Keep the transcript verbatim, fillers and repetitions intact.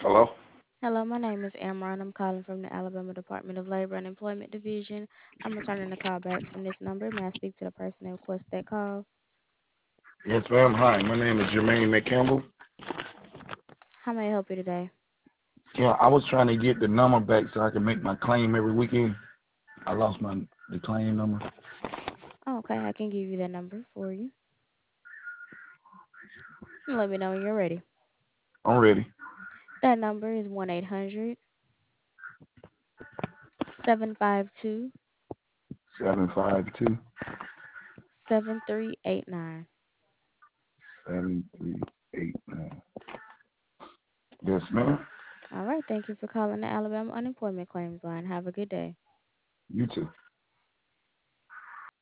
Hello? Hello, my name is Amron. I'm calling from the Alabama Department of Labor and Employment Division. I'm returning a call back from this number. May I speak to the person that requested that call? Yes, ma'am. Hi, my name is Jermaine McCampbell. How may I help you today? Yeah, I was trying to get the number back so I can make my claim every weekend. I lost my the claim number. Oh, okay, I can give you that number for you. Let me know when you're ready. I'm ready. That number is one eight hundred seven five two Seven five two seven three eight nine. seven three eight nine. Yes, ma'am. All right, thank you for calling the Alabama Unemployment Claims Line. Have a good day. You too.